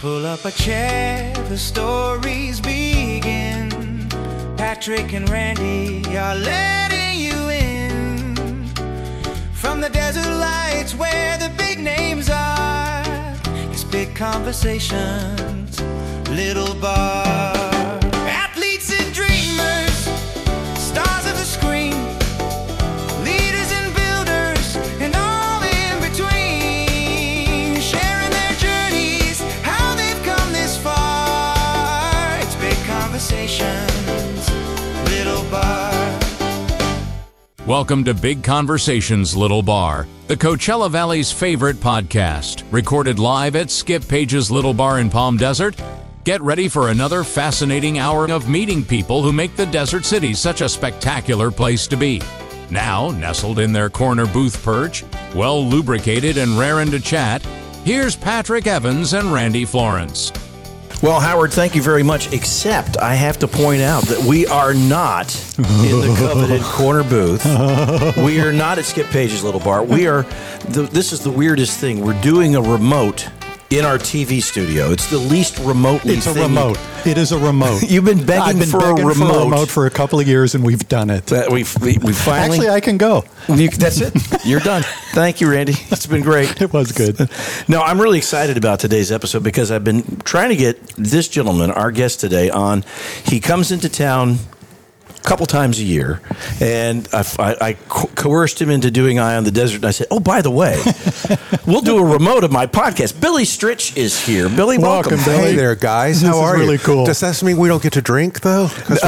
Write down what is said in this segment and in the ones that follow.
Pull up a chair, the stories begin. Patrick and Randy are letting you in. From the desert lights where the big names are, it's Big Conversations, Little Bar. Athletes and dreamers, stars of the screen, leaders and builders, and all in between, sharing their journeys, how they've come this far. It's Big Conversations, Little Bar. Welcome to Big Conversations, Little Bar, the Coachella Valley's favorite podcast, recorded live at Skip Page's Little Bar in Palm Desert. Get ready for another fascinating hour of meeting people who make the desert city such a spectacular place to be. Now, nestled in their corner booth perch, well lubricated and raring to chat, here's Patrick Evans and Randy Florence. Well, Howard, thank you very much, except I have to point out that we are not in the coveted corner booth. We are not at Skip Page's Little Bar. This is the weirdest thing. We're doing a remote in our TV studio. It's the least remotely It's a remote. It is a remote. You've been begging for a remote for a couple of years, and we've done it. We finally... Actually, I can go. That's it. You're done. Thank you, Randy. It's been great. It was good. No, I'm really excited about today's episode because I've been trying to get this gentleman, our guest today, on. He comes into town a couple times a year, and I coerced him into doing Eye on the Desert, and I said, oh, by the way, we'll do a remote of my podcast. Billy Stritch is here. Billy, welcome. Billy. Hey there, guys. How are you? Really cool. Does that mean we don't get to drink, though?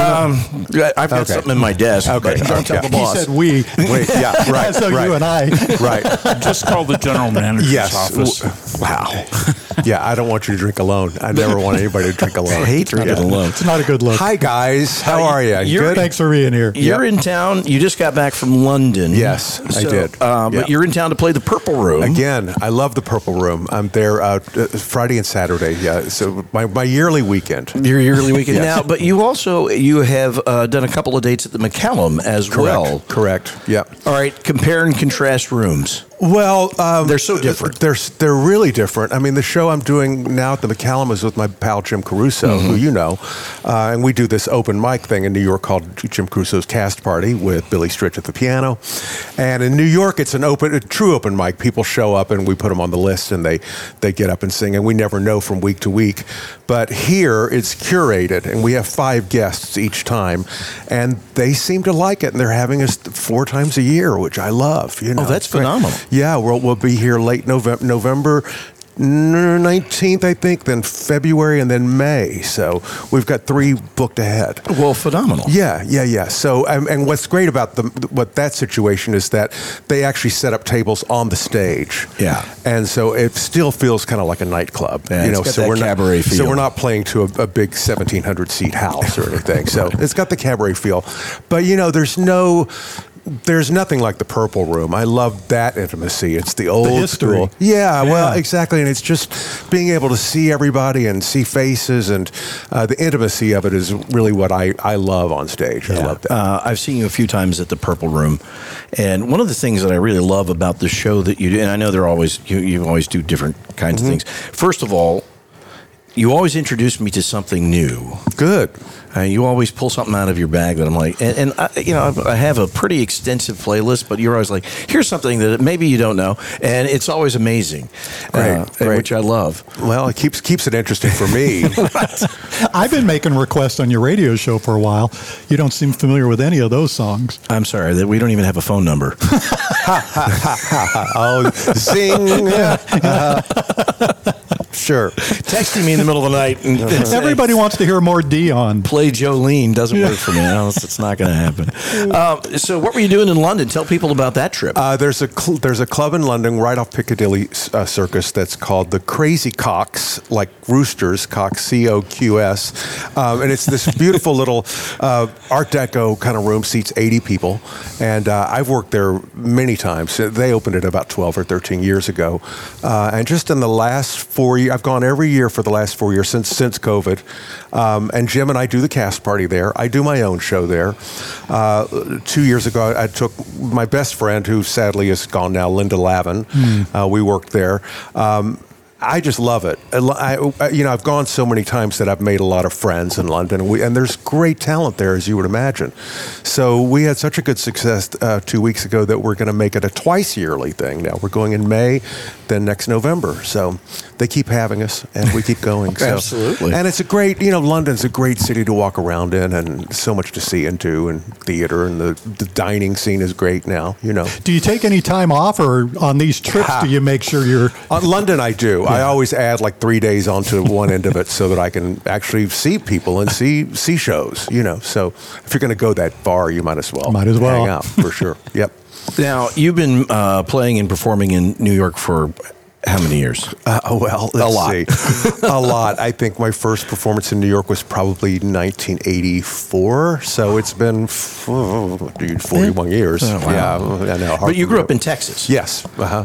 I've got something in my desk. Okay. Don't tell the boss. He said we. Wait, yeah, right. So right. you and I. Right. Just call the general manager's office. Wow. Yeah, I don't want you to drink alone. I never want anybody to drink alone. I hate drinking alone. It's not a good look. Hi, guys. How are you? You're- Good? Thanks for being here. You're in town. You just got back from London. Yes, I did. But you're in town to play the Purple Room. Again, I love the Purple Room. I'm there Friday and Saturday. Yeah, so my yearly weekend. Your yearly weekend. Yes. Now, but you have done a couple of dates at the McCallum as well. Correct. Yeah. All right. Compare and contrast rooms. Well, they're so different. They're really different. I mean, the show I'm doing now at the McCallum is with my pal Jim Caruso, who you know, and we do this open mic thing in New York called Jim Caruso's Cast Party with Billy Stritch at the piano. And in New York, it's a true open mic. People show up and we put them on the list and they get up and sing, and we never know from week to week. But here, it's curated, and we have 5 guests each time, and they seem to like it, and they're having us 4 times a year, which I love. You know, Oh, that's it's great. phenomenal. Yeah, we'll be here late November 19th, I think, then February, and then May. So we've got 3 booked ahead. Well, phenomenal. Yeah. So, and what's great about that situation is that they actually set up tables on the stage. Yeah. And so it still feels kind of like a nightclub. Yeah, it's got so that we're cabaret not, feel. So we're not playing to a big 1,700 seat house or anything. So it's got the cabaret feel. But there's nothing like the Purple Room. I love that intimacy. It's the old history. school. Yeah, well, exactly. And it's just being able to see everybody and see faces, and the intimacy of it is really what I love on stage. I love that. I've seen you a few times at the Purple Room, and one of the things that I really love about the show that you do, and I know you always do different kinds of things. First of all, you always introduce me to something new. Good. You always pull something out of your bag that I'm like, and I have a pretty extensive playlist, but you're always like, here's something that maybe you don't know, and it's always amazing, Great. which I love. Well, it keeps it interesting for me. I've been making requests on your radio show for a while. You don't seem familiar with any of those songs. I'm sorry that we don't even have a phone number. Oh, sing. Sure. Texting me in the middle of the night and Everybody wants to hear more Dion. play Jolene doesn't work for me. No, it's not going to happen. So what were you doing in London? Tell people about that trip. There's a club in London right off Piccadilly Circus that's called the Crazy Cocks, like roosters, Cox, COQS. And it's this beautiful little Art Deco kind of room, seats 80 people. And I've worked there many times. They opened it about 12 or 13 years ago. And just in the last 4 years, I've gone every year for the last 4 years since COVID. And Jim and I do the cast party there. I do my own show there. 2 years ago, I took my best friend, who sadly is gone now, Linda Lavin. We worked there. I just love it. I've gone so many times that I've made a lot of friends in London, and there's great talent there, as you would imagine. So we had such a good success 2 weeks ago that we're going to make it a twice yearly thing now. We're going in May, then next November. So they keep having us, and we keep going. So. Absolutely. And it's a great, London's a great city to walk around in, and so much to see and do, and theater, and the dining scene is great now, Do you take any time off, or on these trips do you make sure you're... London, I do. Yeah. I always add like 3 days onto one end of it so that I can actually see people and see shows, So if you're going to go that far, you might as well hang out, for sure. Yep. Now, you've been playing and performing in New York for how many years? Let's see. A lot. I think my first performance in New York was probably 1984. So it's been 41 years. Oh, wow. Yeah, I know. But you grew up in Texas. Yes.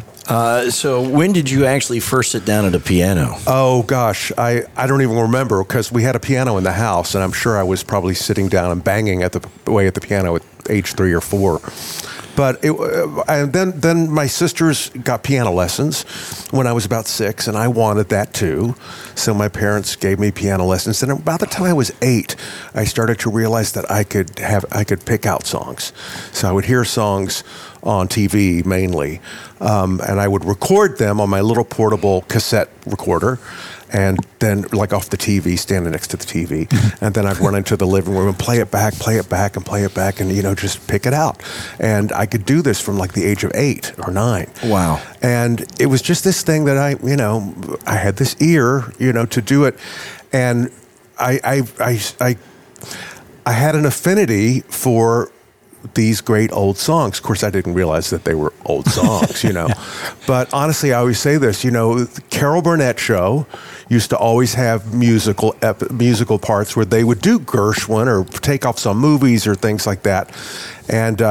So when did you actually first sit down at a piano? Oh, gosh. I don't even remember, because we had a piano in the house, and I'm sure I was probably sitting down and banging away at the piano at age 3 or 4. But and then my sisters got piano lessons when I was about 6, and I wanted that too. So my parents gave me piano lessons. And about the time I was 8, I started to realize that I could pick out songs. So I would hear songs on TV mainly, and I would record them on my little portable cassette recorder. And then, like off the TV, standing next to the TV, and then I'd run into the living room and play it back, and just pick it out. And I could do this from like the age of 8 or 9. Wow! And it was just this thing that I had this ear, to do it, and I had an affinity for these great old songs. Of course, I didn't realize that they were old songs, But honestly, I always say this, the Carol Burnett show used to always have musical parts where they would do Gershwin or take off some movies or things like that. And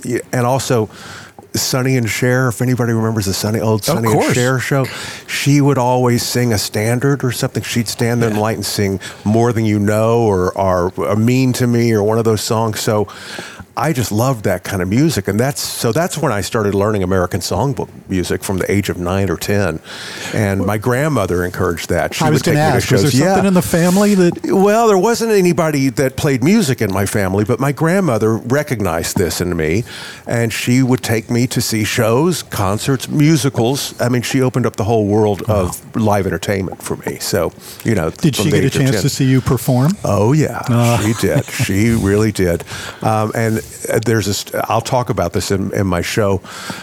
also Sonny and Cher, if anybody remembers the Sonny and Cher show, she would always sing a standard or something. She'd stand there in the light and sing More Than You Know or Mean to Me or one of those songs. So I just loved that kind of music, and that's when I started learning American songbook music from the age of 9 or 10. And my grandmother encouraged that. She I was going to ask, was there something in the family that? Well, there wasn't anybody that played music in my family, but my grandmother recognized this in me, and she would take me to see shows, concerts, musicals. I mean, she opened up the whole world of live entertainment for me. So, did she get a chance to see you perform? Oh yeah, she did. She really did, and. I'll talk about this in my show.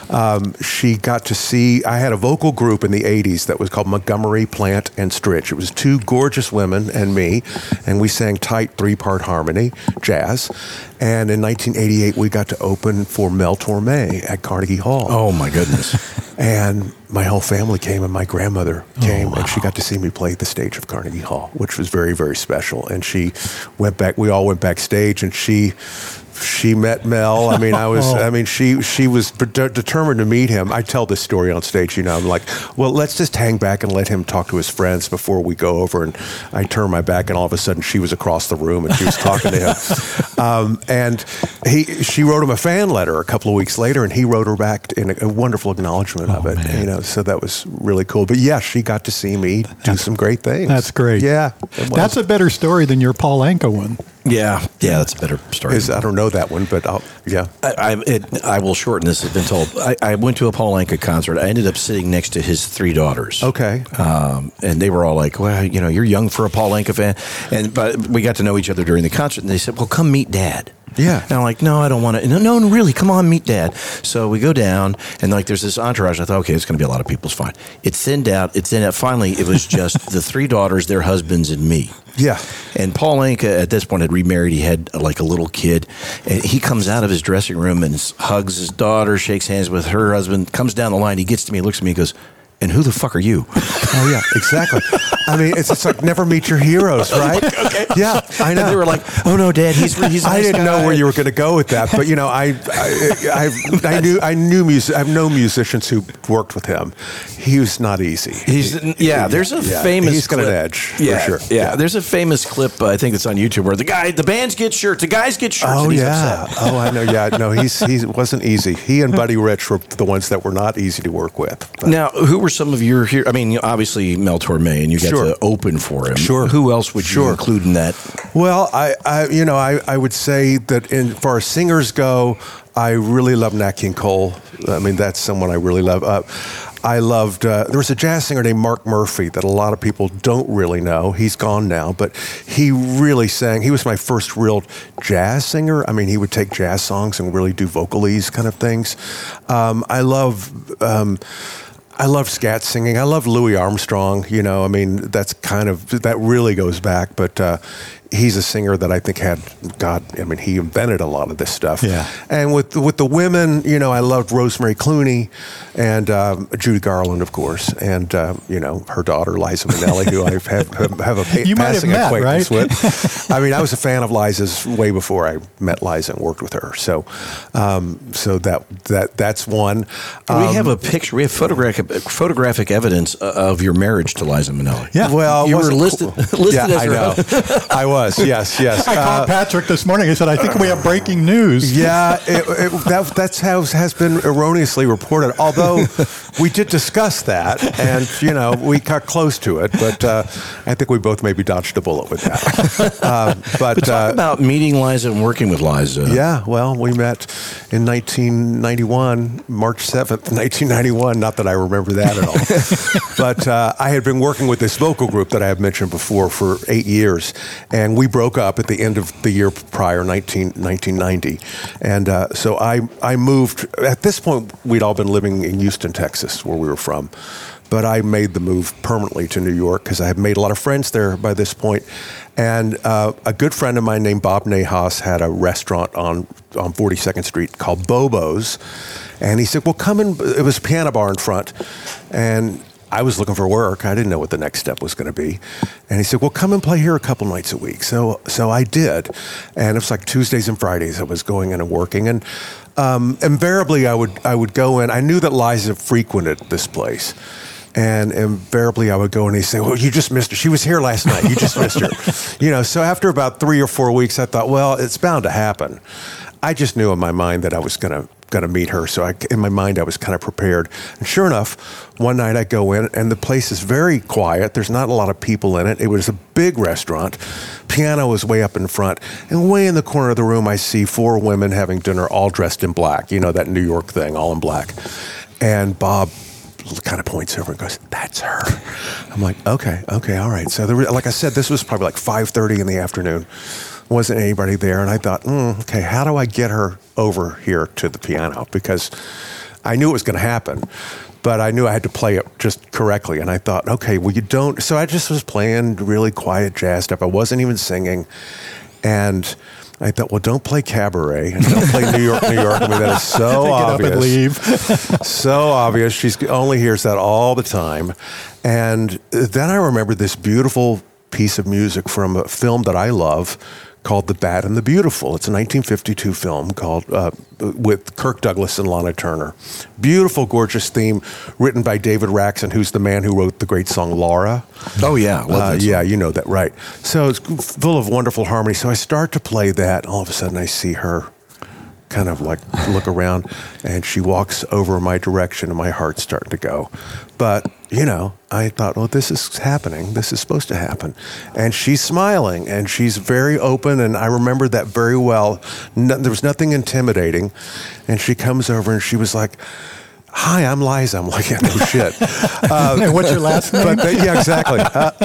She got to see, I had a vocal group in the 80s that was called Montgomery, Plant, and Stritch. It was 2 gorgeous women and me, and we sang tight 3-part harmony, jazz. And in 1988, we got to open for Mel Torme at Carnegie Hall. Oh, my goodness. And my whole family came, and my grandmother came, and she got to see me play at the stage of Carnegie Hall, which was very, very special. And we all went backstage, and she met Mel. I mean, she was determined to meet him. I tell this story on stage, I'm like, well, let's just hang back and let him talk to his friends before we go over. And I turned my back, and all of a sudden she was across the room, and she was talking to him. And she wrote him a fan letter a couple of weeks later, and he wrote her back in a wonderful acknowledgement of it. Man. So that was really cool. But yeah, she got to see me do some great things. That's great. Yeah. That's a better story than your Paul Anka one. Yeah, that's a better story. I don't know that one, but I will shorten this. I've been told. I went to a Paul Anka concert. I ended up sitting next to his 3 daughters. Okay. And they were all like, well, you're young for a Paul Anka fan. But we got to know each other during the concert, and they said, well, come meet Dad. Yeah. And I'm like, no, I don't want to. No, really, come on, meet Dad. So we go down, and there's this entourage. I thought, okay, it's going to be a lot of people. It's fine. It thinned out. Finally, it was just the 3 daughters, their husbands, and me. Yeah. And Paul Anka at this point had remarried. He had like a little kid. And he comes out of his dressing room and hugs his daughter, shakes hands with her husband, comes down the line. He gets to me, looks at me, and goes, and who the fuck are you? Oh, yeah, exactly. I mean, it's like never meet your heroes, right? Okay. Yeah, I know. And they were like, oh, no, Dad, he's a nice I didn't know guy. where you were going to go with that, but, I know musicians who worked with him. He was not easy. There's a famous He's got clip. an edge, for sure. Yeah, there's a famous clip, I think it's on YouTube, where the bands get shirts, the guys get shirts, and he's upset. Oh, I know, yeah. No, he wasn't easy. He and Buddy Rich were the ones that were not easy to work with. But. Now, who were some of your here? I mean, obviously Mel Torme, and you got Sure. to open for him. Sure. Who else would you Sure. include in that? Well, I would say that as far as singers go, I really love Nat King Cole. I mean, that's someone I really love. I loved, there was a jazz singer named Mark Murphy that a lot of people don't really know. He's gone now, but he really sang. He was my first real jazz singer. I mean, he would take jazz songs and really do vocalese kind of things. I love scat singing. I love Louis Armstrong. You know, I mean, that really goes back. But he's a singer that I think he invented a lot of this stuff. Yeah. And with the women, you know, I loved Rosemary Clooney and Judy Garland, of course, and her daughter Liza Minnelli, who I have a You might have passing met, acquaintance right? with. I mean, I was a fan of Liza's way before I met Liza and worked with her. So that's one. We have a picture. We have photographic evidence of your marriage to Liza Minnelli. Yeah. Well, You were wasn't listed yeah, as I her know. husband. I was. Yes. I called Patrick this morning. I said, I think we have breaking news. Yeah, that's how has been erroneously reported. Although we did discuss that, and we got close to it, but I think we both maybe dodged a bullet with that. But talk about meeting Liza and working with Liza. Yeah, well, we met in 1991, March 7th, 1991. Not that I remember that at all. But I had been working with this vocal group that I have mentioned before for 8 years, and we broke up at the end of the year prior, 1990. And so I moved. At this point, we'd all been living in Houston, Texas, where we were from. But I made the move permanently to New York because I had made a lot of friends there by this point. And a good friend of mine named Bob Nahas had a restaurant on 42nd Street called Bobo's. And he said, well, come in. It was a piano bar in front. And I was looking for work. I didn't know what the next step was going to be. And he said, well, come and play here a couple nights a week. So I did. And it was like Tuesdays and Fridays I was going in and working. And invariably I would go in. I knew that Liza frequented this place. And invariably I would go and he'd say, well, you just missed her. She was here last night. You just missed her. So after about 3 or 4 weeks, I thought, well, it's bound to happen. I just knew in my mind that I was going to meet her. So in my mind, I was kind of prepared. And sure enough, one night I go in and the place is very quiet. There's not a lot of people in it. It was a big restaurant. Piano was way up in front. And way in the corner of the room, I see 4 women having dinner all dressed in black. You know, that New York thing, all in black. And Bob kind of points over and goes, that's her. I'm like, okay, all right. So like I said, this was probably like 5:30 in the afternoon. Wasn't anybody there. And I thought, okay, how do I get her over here to the piano? Because I knew it was going to happen, but I knew I had to play it just correctly. And I thought, okay, well, you don't. So I just was playing really quiet jazz stuff. I wasn't even singing. And I thought, well, don't play Cabaret and don't play New York, New York. I mean, that is so obvious. Get up and leave. So obvious. She only hears that all the time. And then I remember this beautiful piece of music from a film that I love called The Bad and the Beautiful. It's a 1952 film called with Kirk Douglas and Lana Turner. Beautiful, gorgeous theme written by David Raxon, who's the man who wrote the great song Laura. Oh, yeah. Yeah, you know that, right. So it's full of wonderful harmony. So I start to play that. All of a sudden I see her kind of like look around and she walks over my direction and my heart's starting to go. But, I thought, well, this is happening. This is supposed to happen. And she's smiling and she's very open. And I remember that very well. There was nothing intimidating. And she comes over and she was like, hi, I'm Liza. I'm like, yeah, no shit. And what's your last name? Yeah, exactly.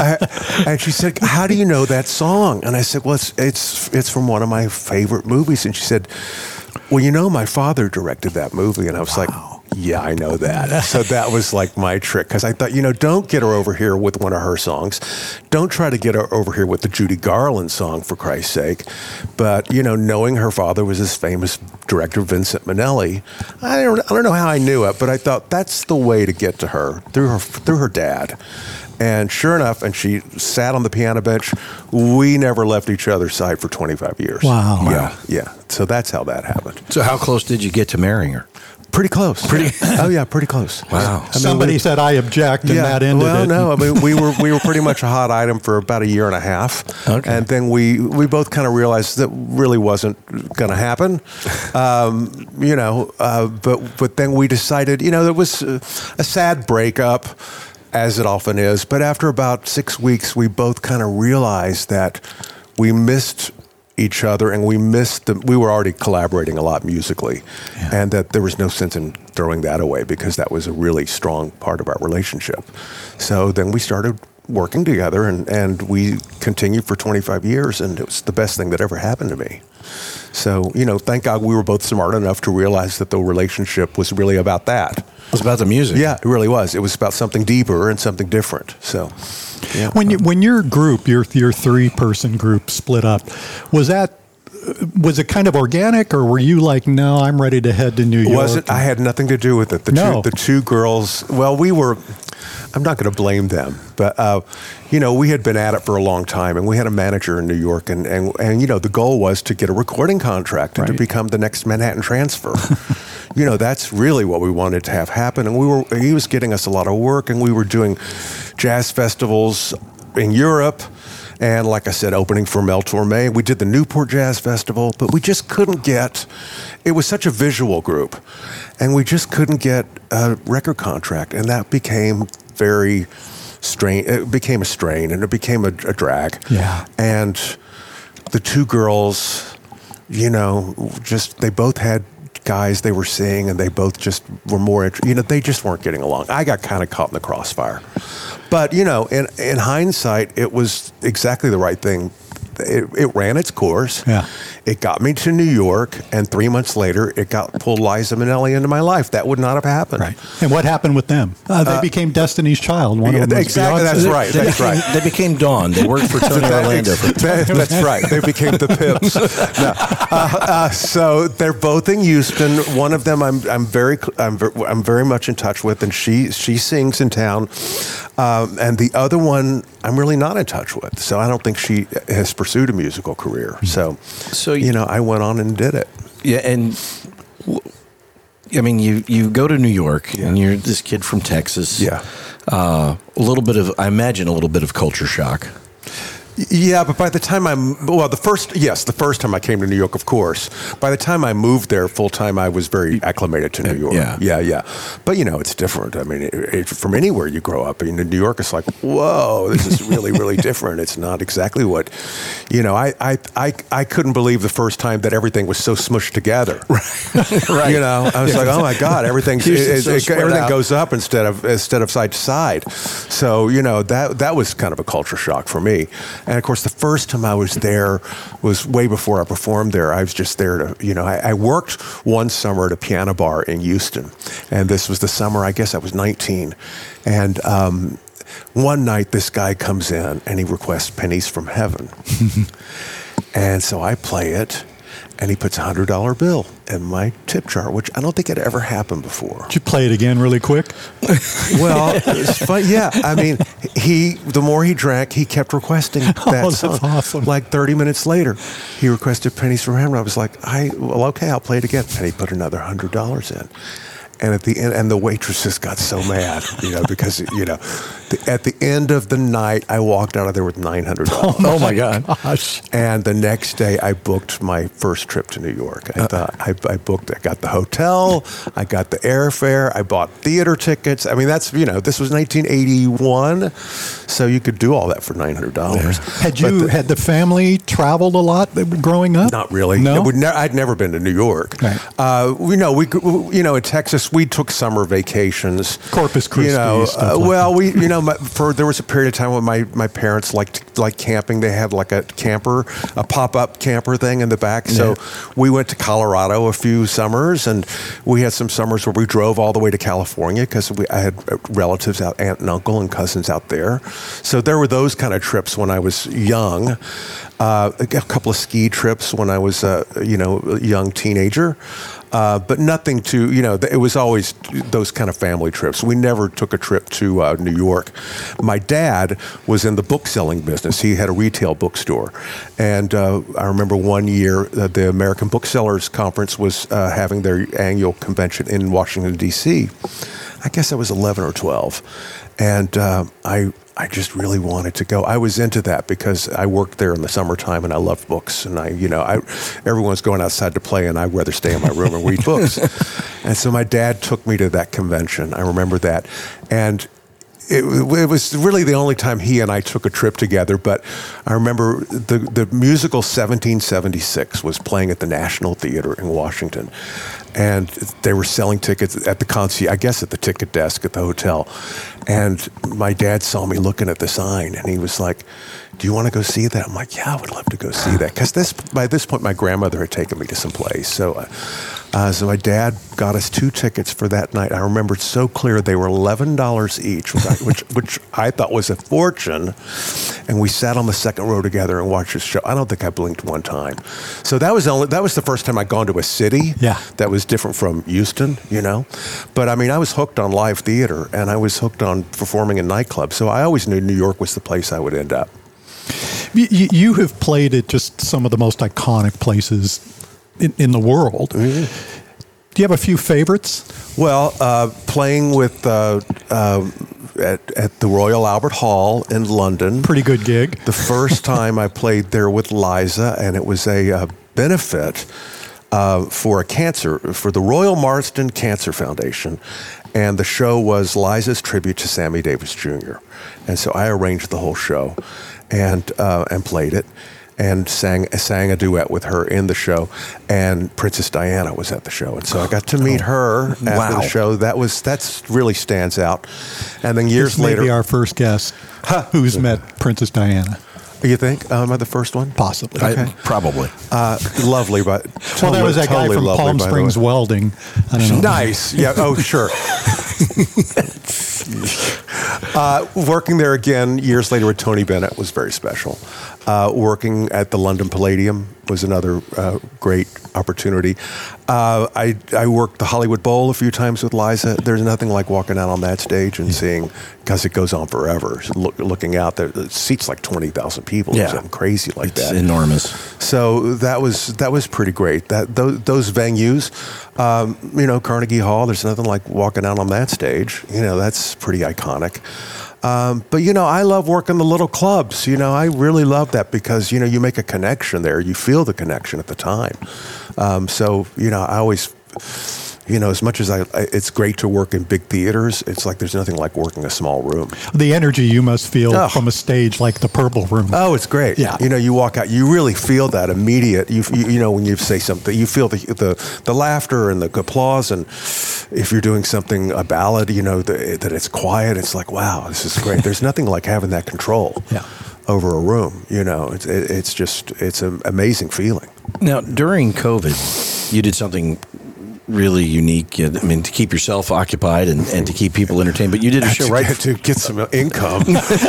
And she said, how do you know that song? And I said, well, it's from one of my favorite movies. And she said, well, my father directed that movie. And I was like, yeah, I know that. So that was like my trick. Because I thought, don't get her over here with one of her songs. Don't try to get her over here with the Judy Garland song, for Christ's sake. But, knowing her father was this famous director, Vincent Minnelli, I don't know how I knew it, but I thought that's the way to get to her, through her dad. And sure enough, and she sat on the piano bench. We never left each other's side for 25 years. Wow. Yeah. So that's how that happened. So how close did you get to marrying her? Pretty close. Oh yeah, pretty close. Wow. Somebody said I object, and that ended it. Well, no, I mean we were pretty much a hot item for about a year and a half, and then we both kind of realized that really wasn't going to happen, But then we decided, it was a sad breakup, as it often is. But after about 6 weeks, we both kind of realized that we missed each other, and we were already collaborating a lot musically, and that there was no sense in throwing that away because that was a really strong part of our relationship. So then we started working together, and we continued for 25 years, and it was the best thing that ever happened to me. So, thank God we were both smart enough to realize that the relationship was really about that. It was about the music. Yeah, it really was. It was about something deeper and something different. So, yeah. When your group, your 3-person group split up, was it kind of organic, or were you like, no, I'm ready to head to New York? I had nothing to do with it. The two girls, well, I'm not going to blame them, but, we had been at it for a long time, and we had a manager in New York, and the goal was to get a recording contract and to become the next Manhattan Transfer. That's really what we wanted to have happen. And he was getting us a lot of work, and we were doing jazz festivals in Europe. And like I said, opening for Mel Torme. We did the Newport Jazz Festival, but we just couldn't it was such a visual group, and we just couldn't get a record contract. And that became very strain. It became a strain, and it became a drag. Yeah. And the two girls, they both had guys they were seeing, and they both just were more, they just weren't getting along. I got kind of caught in the crossfire. But, in hindsight, it was exactly the right thing. It ran its course. Yeah. It got me to New York, and 3 months later, it pulled Liza Minnelli into my life. That would not have happened. Right. And what happened with them? They became Destiny's Child. One of them was exactly. Beyonce. That's right. They became Dawn. They worked for Tony Orlando. That's right. They became the Pips. So they're both in Houston. One of them I'm very much in touch with, and she sings in town. And the other one I'm really not in touch with. So I don't think she has pursued a musical career. So I went on and did it. Yeah, and I mean, you go to New York, and you're this kid from Texas. Yeah. I imagine a little bit of culture shock. Yeah, but by the time the first time I came to New York, of course. By the time I moved there full time, I was very acclimated to New York. Yeah. But it's different. I mean, from anywhere you grow up, in New York, it's like, whoa, this is really, really different. It's not exactly what, I couldn't believe the first time that everything was so smushed together. Right. I was like, oh my God, everything goes up instead of side to side. So that was kind of a culture shock for me. And of course, the first time I was there was way before I performed there. I was just there to, I worked one summer at a piano bar in Houston. And this was the summer, I guess I was 19. And one night, this guy comes in and he requests Pennies from Heaven. And so I play it. And he puts a $100 bill in my tip jar, which I don't think had ever happened before. Did you play it again really quick? Well, it's fun. Yeah, I mean, the more he drank, he kept requesting that song. That's awesome. Like 30 minutes later, he requested Pennies from Heaven. I was like, okay, I'll play it again. And he put another $100 in. And at the end, and the waitresses got so mad, because at the end of the night, I walked out of there with $900. Oh my gosh! And the next day, I booked my first trip to New York. I got the hotel, I got the airfare, I bought theater tickets. I mean, that's this was 1981, so you could do all that for $900. Had the family traveled a lot growing up? Not really. No, I'd never been to New York. Right. In Texas, we took summer vacations. Corpus Christi. There was a period of time when my parents liked camping. They had like a pop-up camper thing in the back. So we went to Colorado a few summers, and we had some summers where we drove all the way to California because I had relatives out, aunt and uncle and cousins out there. So there were those kind of trips when I was young. A couple of ski trips when I was a young teenager. but nothing to, it was always those kind of family trips. We never took a trip to New York. My dad was in the book selling business. He had a retail bookstore. And I remember one year the American Booksellers Conference was having their annual convention in Washington, D.C. I guess I was 11 or 12. And I just really wanted to go. I was into that because I worked there in the summertime and I loved books. And everyone's going outside to play and I'd rather stay in my room and read books. And so my dad took me to that convention. I remember that. And it was really the only time he and I took a trip together. But I remember the musical 1776 was playing at the National Theater in Washington. And they were selling tickets at the concierge, I guess at the ticket desk at the hotel. And my dad saw me looking at the sign, and he was like, "Do you want to go see that?" I'm like, "Yeah, I would love to go see that." Because by this point, my grandmother had taken me to some place. So my dad got us 2 tickets for that night. I remember it so clear. They were $11 each, which I thought was a fortune. And we sat on the second row together and watched the show. I don't think I blinked one time. So that was the first time I'd gone to a city that was different from Houston, But I mean, I was hooked on live theater and I was hooked on performing in nightclubs. So I always knew New York was the place I would end up. You have played at just some of the most iconic places in the world. Mm-hmm. Do you have a few favorites? Well, playing with at the Royal Albert Hall in London. Pretty good gig. The first time I played there with Liza, and it was a benefit for the Royal Marsden Cancer Foundation. And the show was Liza's tribute to Sammy Davis Jr. And so I arranged the whole show and played it. And sang a duet with her in the show, and Princess Diana was at the show, and so I got to meet her after the show. That's really stands out. And then years later, maybe our first guest who's met Princess Diana. You think? Am I the first one? Possibly. Okay. Probably. Lovely, but well, there was that guy from Palm Springs Welding. I don't know. Nice. Yeah. Oh, sure. Working there again years later with Tony Bennett was very special. Working at the London Palladium was another great opportunity. I worked the Hollywood Bowl a few times with Liza. There's nothing like walking out on that stage and seeing, because it goes on forever, looking out there, it seats like 20,000 people or something crazy like that. It's enormous. So that was pretty great. Those venues, Carnegie Hall, there's nothing like walking out on that stage. That's pretty iconic. But I love working the little clubs. I really love that because, you make a connection there. You feel the connection at the time. I always, as much as it's great to work in big theaters, it's like there's nothing like working a small room. The energy you must feel from a stage like the Purple Room. Oh, it's great. Yeah. You walk out, you really feel that immediate. When you say something, you feel the laughter and the applause. And if you're doing something, a ballad, that it's quiet, it's like, wow, this is great. There's nothing like having that control over a room. It's an amazing feeling. Now, during COVID, you did something really unique. I mean, to keep yourself occupied and to keep people entertained. But you did a show, right? To get some income.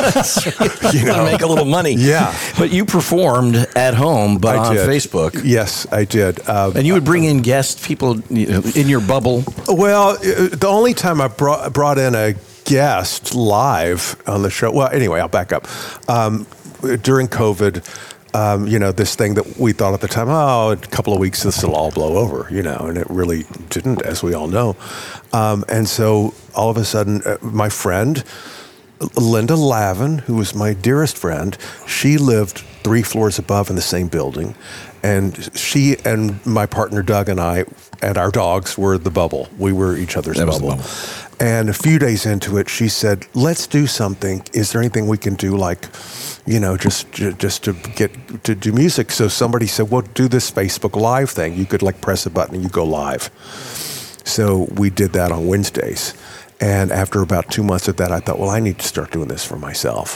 To make a little money. Yeah. But you performed at home, but on Facebook. Yes, I did. And you would bring in guests, people in your bubble. Well, the only time I brought in a guest live on the show. Well, anyway, I'll back up. During COVID, this thing that we thought at the time, a couple of weeks, this will all blow over, and it really didn't, as we all know. And so all of a sudden, my friend, Linda Lavin, who was my dearest friend, she lived 3 floors above in the same building. And she and my partner, Doug, and I, and our dogs were the bubble. We were each other's bubble. And a few days into it, she said, let's do something. Is there anything we can do, like, just to get to do music? So somebody said, well, do this Facebook Live thing. You could press a button and you go live. So we did that on Wednesdays. And after about 2 months of that, I thought, well, I need to start doing this for myself.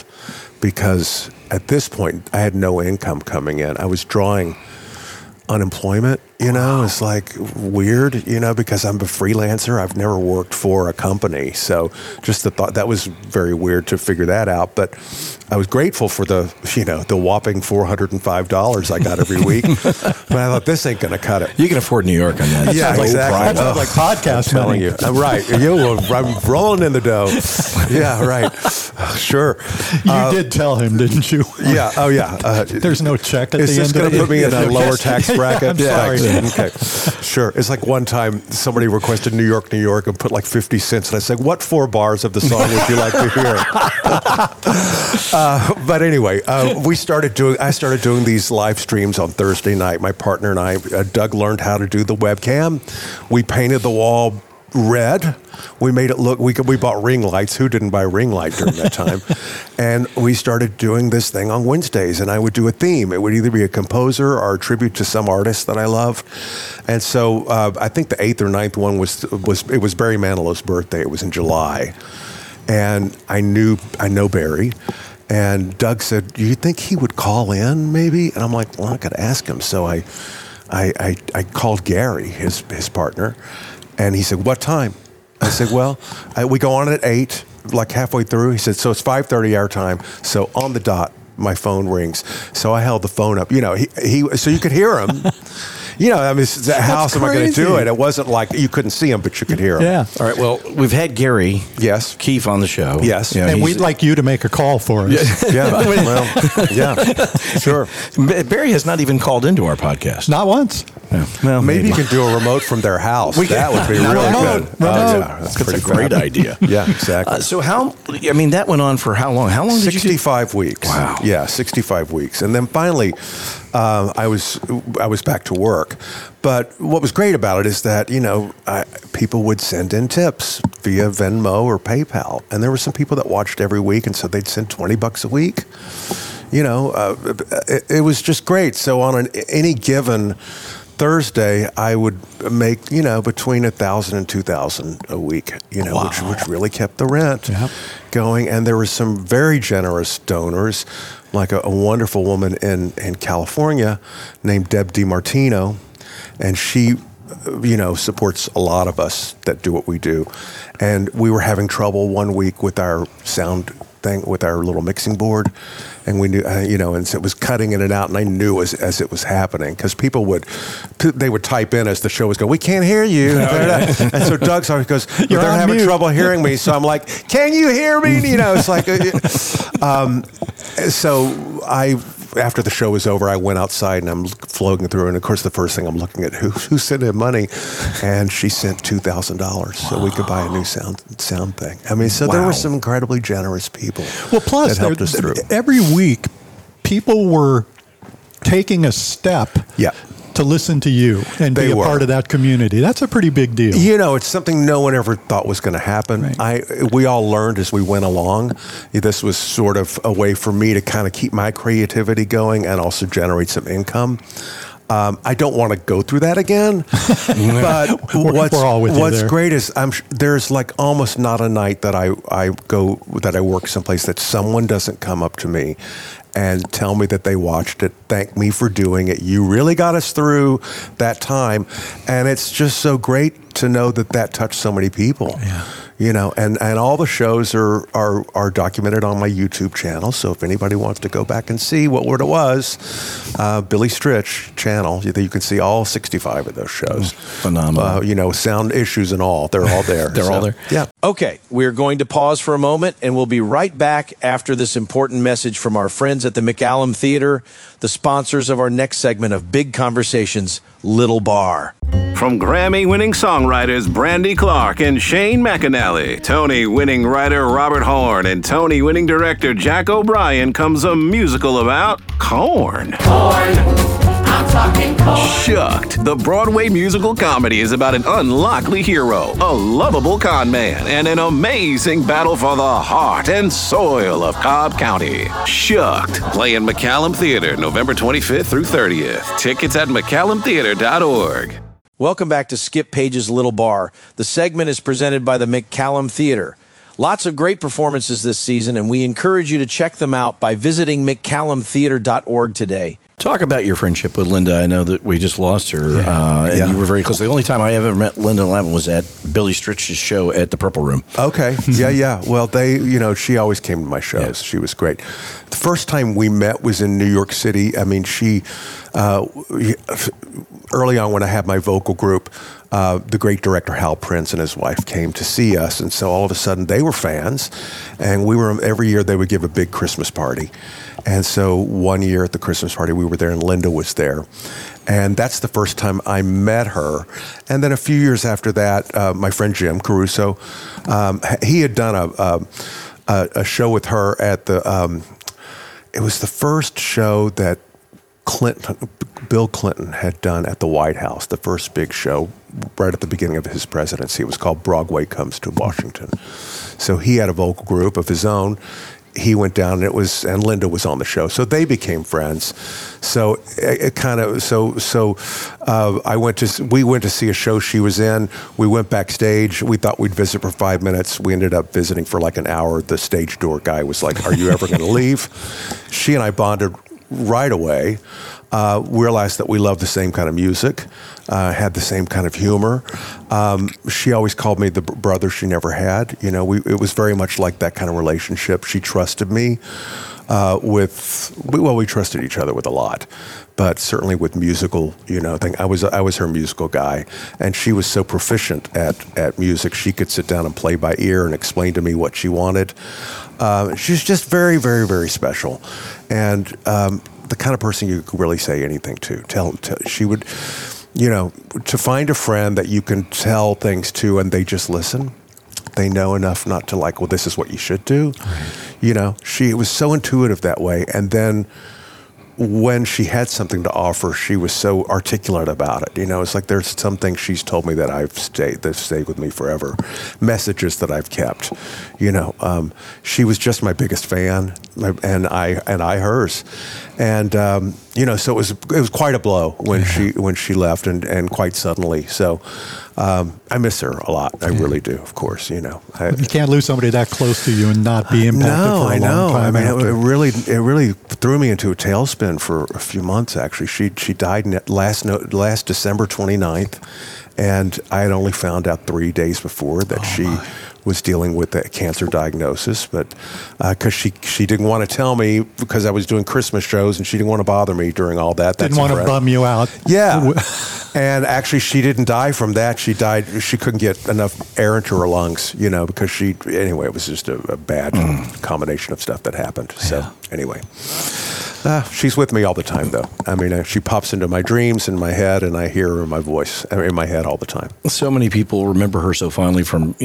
Because at this point, I had no income coming in. I was drawing unemployment You know, it's like weird, you know, because I'm a freelancer. I've never worked for a company. So just the thought, that was very weird to figure that out. But I was grateful for the whopping $405 I got every week. But I thought, this ain't going to cut it. You can afford New York on that. Yeah, exactly. That sounds like podcast I'm telling money. you. Right. I'm rolling in the dough. Yeah, right. Sure. You did tell him, didn't you? Yeah. Oh, yeah. There's no check at the end Is this of going to it? put me in a lower tax bracket? I'm sorry. Okay. Sure. It's like one time somebody requested New York, New York, and put like 50 cents. And I said, what 4 bars of the song would you like to hear? But anyway, I started doing these live streams on Thursday night. My partner and I, Doug, learned how to do the webcam. We painted the wall red. We made it look, we bought ring lights. Who didn't buy a ring light during that time? And we started doing this thing on Wednesdays, and I would do a theme. It would either be a composer or a tribute to some artist that I love. And so I think the 8th or 9th one was Barry Manilow's birthday. It was in July. And I know Barry. And Doug said, do you think he would call in maybe? And I'm like, well, I got to ask him. So I called Gary, his partner, and he said, what time? I said, well, we go on at 8, like halfway through. He said, so it's 5:30 our time. So on the dot, my phone rings. So I held the phone up. You know, so you could hear him. You know, I mean, how else am I going to do it? It wasn't like you couldn't see him, but you could hear him. Yeah. All right. Well, we've had Gary Keefe on the show. Yes. You know, And we'd like you to make a call for us. Yeah. Well, yeah. Sure. Barry has not even called into our podcast. Not once. Yeah. Well, Maybe you can do a remote from their house. That would be really good. Oh, yeah, That's a great idea. Yeah, exactly. So that went on for how long? How long did you do? 65 weeks. Wow. Yeah, 65 weeks. And then finally, I was back to work. But what was great about it is that, you know, people would send in tips via Venmo or PayPal. And there were some people that watched every week, and so they'd send $20 a week. You know, it was just great. So on any given Thursday, I would make, you know, between $1,000 and $2,000 a week, you know, which really kept the rent going. And there were some very generous donors, like a wonderful woman in California named Deb DiMartino, and she, you know, supports a lot of us that do what we do. And we were having trouble one week with our sound thing, with our little mixing board, and we knew, you know, and so it was cutting in and out, and I knew as it was happening, because people would type in as the show was going, we can't hear you. And so Doug always goes, they're having trouble hearing me. So I'm like, can you hear me? You know, it's like, so after the show was over, I went outside and I'm floating through, and of course the first thing I'm looking at, who sent in money, and she sent $2,000 so we could buy a new sound thing. I mean, so there were some incredibly generous people. Well, plus that helped us through. Every week, people were taking a step to listen to you and be a part of that community. That's a pretty big deal. You know, it's something no one ever thought was going to happen. Right. We all learned as we went along. This was sort of a way for me to kind of keep my creativity going and also generate some income. I don't want to go through that again, but what's great is there's like almost not a night that I work someplace that someone doesn't come up to me and tell me that they watched it, thank me for doing it. You really got us through that time, and it's just so great to know that touched so many people. Yeah. You know, and all the shows are documented on my YouTube channel. So if anybody wants to go back and see what it was, Billy Stritch channel, you can see all 65 of those shows. Phenomenal. You know, sound issues and all. They're all there. They're all there. Yeah. Okay, we're going to pause for a moment, and we'll be right back after this important message from our friends at the McCallum Theater, the sponsors of our next segment of Big Conversations, Little Bar. From Grammy-winning songwriters Brandy Clark and Shane McAnally, Tony-winning writer Robert Horn, and Tony-winning director Jack O'Brien comes a musical about corn. I'm talking corn. Shucked. The Broadway musical comedy is about an unlikely hero, a lovable con man, and an amazing battle for the heart and soil of Cobb County. Shucked. Playing McCallum Theater, November 25th through 30th. Tickets at McCallumtheater.org. Welcome back to Skip Page's Little Bar. The segment is presented by the McCallum Theater. Lots of great performances this season, and we encourage you to check them out by visiting McCallumtheater.org today. Talk about your friendship with Linda. I know that we just lost her, and you were very close. The only time I ever met Linda Lavin was at Billy Stritch's show at the Purple Room. Okay, yeah. Well, she always came to my shows. Yeah. She was great. The first time we met was in New York City. I mean, she early on when I had my vocal group, the great director Hal Prince and his wife came to see us, and so all of a sudden they were fans, and every year they would give a big Christmas party. And so one year at the Christmas party, we were there and Linda was there. And that's the first time I met her. And then a few years after that, my friend Jim Caruso, he had done a show with her at it was the first show that Bill Clinton had done at the White House, the first big show right at the beginning of his presidency. It was called Broadway Comes to Washington. So he had a vocal group of his own. He went down, and Linda was on the show, so they became friends. So we went to see a show she was in. We went backstage. We thought we'd visit for 5 minutes. We ended up visiting for like an hour. The stage door guy was like, "Are you ever going to leave?" She and I bonded right away. Realized that we loved the same kind of music, had the same kind of humor. She always called me the brother she never had. It was very much like that kind of relationship. She trusted me we trusted each other with a lot, but certainly with musical, thing. I was her musical guy, and she was so proficient at music. She could sit down and play by ear and explain to me what she wanted. She's just very, very, very special, and the kind of person you could really say anything to. She would, to find a friend that you can tell things to and they just listen. They know enough not to well, this is what you should do. Right. She was so intuitive that way. And then when she had something to offer, she was so articulate about it. It's like there's some things she's told me that that stayed with me forever. Messages that I've kept. She was just my biggest fan, and I hers. And so it was quite a blow when she left, and quite suddenly. So I miss her a lot. I really do, of course. You can't lose somebody that close to you and not be impacted for a long time. It really threw me into a tailspin for a few months. Actually, she died last December 29th, and I had only found out 3 days before that she was dealing with a cancer diagnosis, but because she didn't want to tell me because I was doing Christmas shows and she didn't want to bother me during all that. Didn't want to bum you out. Yeah. And actually she didn't die from that. She died, she couldn't get enough air into her lungs, because it was just a bad combination of stuff that happened. So anyway, she's with me all the time though. I mean, she pops into my dreams in my head and I hear her in my voice, in my head all the time. So many people remember her so fondly from,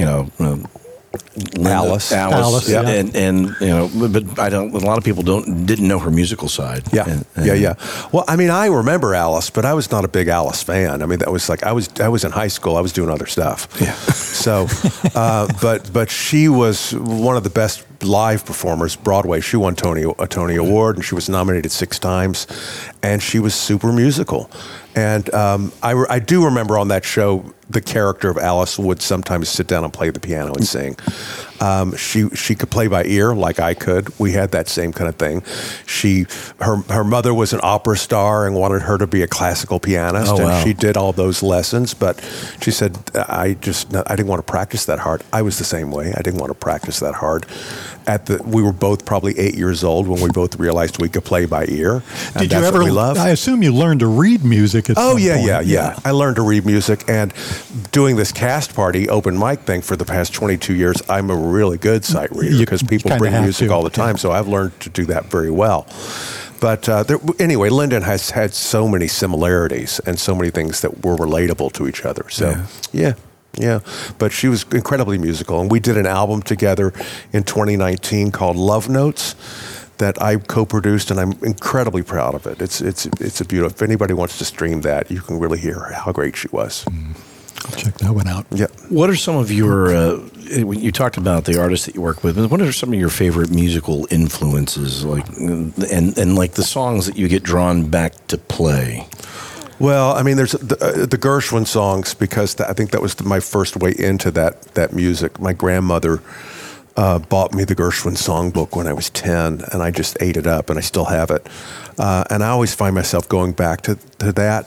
Alice, yeah. and but I don't. A lot of people didn't know her musical side. Yeah, yeah. Well, I mean, I remember Alice, but I was not a big Alice fan. I mean, that was like I was in high school. I was doing other stuff. Yeah. So, but she was one of the best live performers. Broadway. She won a Tony Award, and she was nominated 6 times, and she was super musical. And I do remember on that show, the character of Alice would sometimes sit down and play the piano and sing. She could play by ear like I could. We had that same kind of thing. Her mother was an opera star and wanted her to be a classical pianist, and she did all those lessons. But she said, I didn't want to practice that hard. I was the same way. I didn't want to practice that hard. We were both probably 8 years old when we both realized we could play by ear. And did you ever? What we loved. I assume you learned to read music at some point. Yeah. I learned to read music, and doing this cast party open mic thing for the past 22 years, I'm a really good sight reader because people bring music all the time. So I've learned to do that very well. But anyway, Linda has had so many similarities and so many things that were relatable to each other. So yeah. But she was incredibly musical, and we did an album together in 2019 called Love Notes that I co-produced, and I'm incredibly proud of it. It's a beautiful. If anybody wants to stream that, you can really hear how great she was. I'll check that one out. Yeah. What are some of your? You talked about the artists that you work with, but what are some of your favorite musical influences, and like the songs that you get drawn back to play? Well, I mean, there's the Gershwin songs, because I think that was my first way into that music. My grandmother bought me the Gershwin songbook when I was 10, and I just ate it up, and I still have it. And I always find myself going back to that.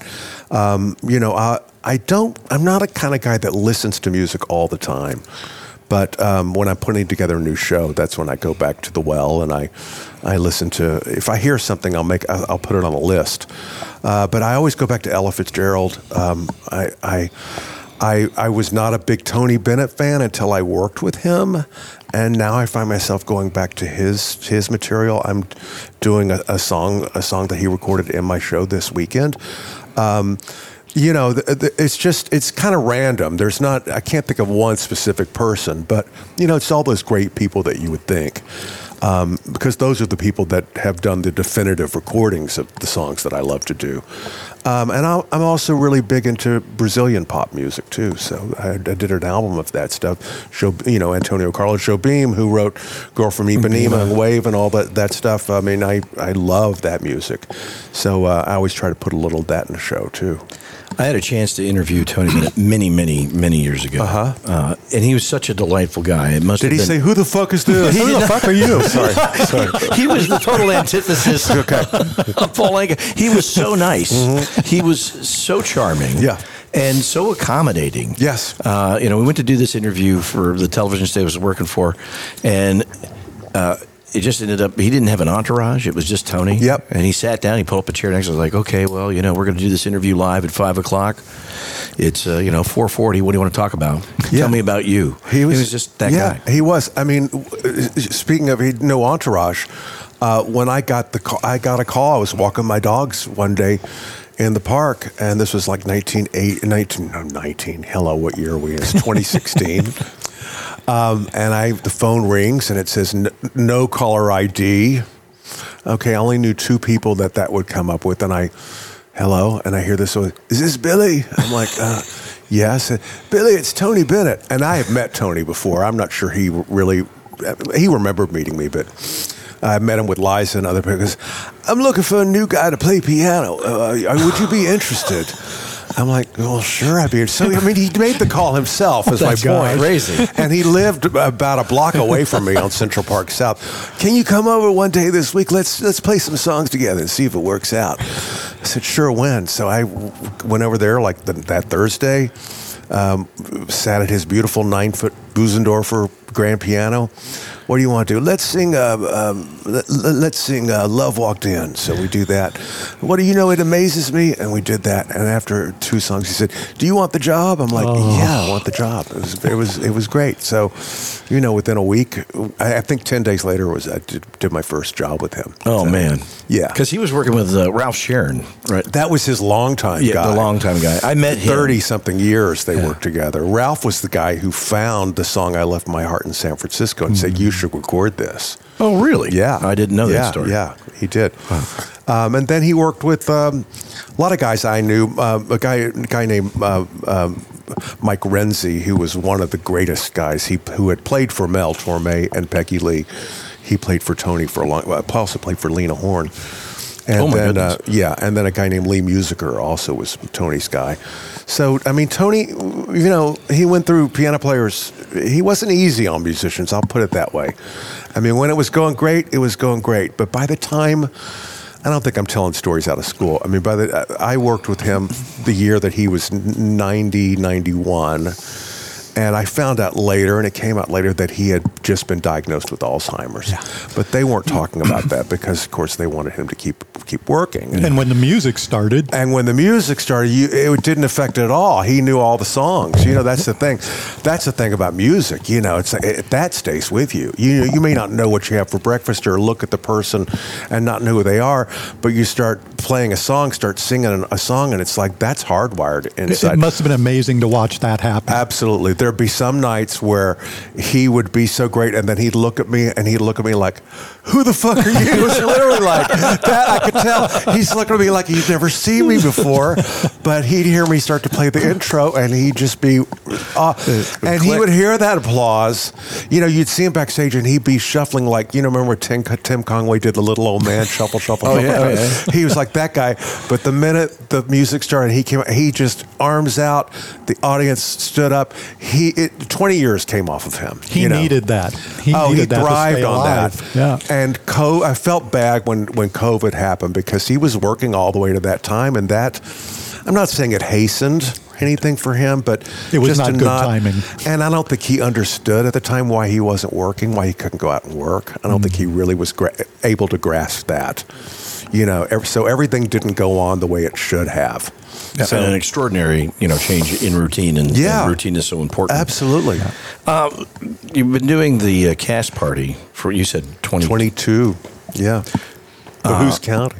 I'm not a kind of guy that listens to music all the time. But when I'm putting together a new show, that's when I go back to the well and I listen to. If I hear something, I'll put it on a list. But I always go back to Ella Fitzgerald. I was not a big Tony Bennett fan until I worked with him, and now I find myself going back to his material. I'm doing a song that he recorded in my show this weekend. It's kind of random. I can't think of one specific person, but, it's all those great people that you would think. Because those are the people that have done the definitive recordings of the songs that I love to do. And I'm also really big into Brazilian pop music, too. So I did an album of that stuff. Antonio Carlos Jobim, who wrote Girl from Ipanema and Wave and all that stuff. I mean, I love that music. So I always try to put a little of that in the show, too. I had a chance to interview Tony Bennett many, many, many years ago. And he was such a delightful guy. Did he say, "Who the fuck is this? Who the fuck are you?" Sorry. He was the total antithesis of Paul Anka. He was so nice. Mm-hmm. He was so charming. Yeah. And so accommodating. Yes. We went to do this interview for the television station I was working for, and it just ended up, he didn't have an entourage. It was just Tony. Yep. And he sat down, he pulled up a chair next to us, like, okay, well, we're going to do this interview live at 5 o'clock. It's, 4:40. What do you want to talk about? Yeah. Tell me about you. He was just that guy. He was. I mean, speaking of, he had no entourage. When I got a call. I was walking my dogs one day in the park, and this was like 19. Hello, what year are we in? It's 2016. And the phone rings and it says no caller ID. Okay, I only knew 2 people that would come up with, and hello, and I hear this. Is this Billy? I'm like, yes. Billy, it's Tony Bennett, and I have met Tony before. I'm not sure he remembered meeting me, but I met him with Liza and other people. Because I'm looking for a new guy to play piano. Would you be interested? I'm like, well, sure, I'd be interested. So, I mean, he made the call himself, is my point. Crazy. And he lived about a block away from me on Central Park South. Can you come over one day this week? Let's play some songs together and see if it works out. I said, sure, when? So I went over there like that Thursday, sat at his beautiful 9-foot Busendorfer grand piano. What do you want to do? Let's sing Love Walked In. So we do that. What do you know? It amazes me. And we did that. And after 2 songs, he said, do you want the job? I'm like, yeah, I want the job. It was great. So, within a week, I think 10 days later I did my first job with him. Oh, man. Yeah. Because he was working with Ralph Sharon, right? That was his longtime guy. Yeah, the longtime guy. I met him. 30-something years they worked together. Ralph was the guy who found the song I Left My Heart in San Francisco and said, you should record this. Oh, really? Yeah. I didn't know that story. Yeah, he did. Wow. And then he worked with a lot of guys I knew. A guy named Mike Renzi, who was one of the greatest guys, who had played for Mel Torme and Peggy Lee. He played for Tony for a long time. Also played for Lena Horne. And goodness. And then a guy named Lee Musiker also was Tony's guy. So, I mean, Tony, he went through piano players. He wasn't easy on musicians, I'll put it that way. I mean, when it was going great, it was going great. But by the time, I don't think I'm telling stories out of school. I mean, I worked with him the year that he was 90, 91. And I found out later, and it came out later, that he had just been diagnosed with Alzheimer's. Yeah. But they weren't talking about that because, of course, they wanted him to keep working. And when the music started. It didn't affect it at all. He knew all the songs. That's the thing. That's the thing about music. That stays with you. You may not know what you have for breakfast or look at the person and not know who they are, but you start playing a song, start singing a song, and it's like that's hardwired inside. It must have been amazing to watch that happen. Absolutely. There'd be some nights where he would be so great, and then he'd look at me like, who the fuck are you? It was literally like that. I could tell he's looking at me like he'd never seen me before, but he'd hear me start to play the intro, and he'd just be, and he would hear that applause. You'd see him backstage, and he'd be shuffling like, remember Tim Conway did the Little Old Man shuffle. Oh, yeah. He was like that guy. But the minute the music started, he came. He just arms out. The audience stood up. 20 years came off of him. He needed that. He thrived on that. Yeah. And I felt bad when COVID happened because he was working all the way to that time, and that I'm not saying it hastened anything for him, but it was just not good timing. And I don't think he understood at the time why he wasn't working, why he couldn't go out and work. I don't think he really was able to grasp that. So everything didn't go on the way it should have. Yeah, so, and an extraordinary, change in routine, and routine is so important. Absolutely. You've been doing the cast party for, you said 22. Yeah. But who's counting?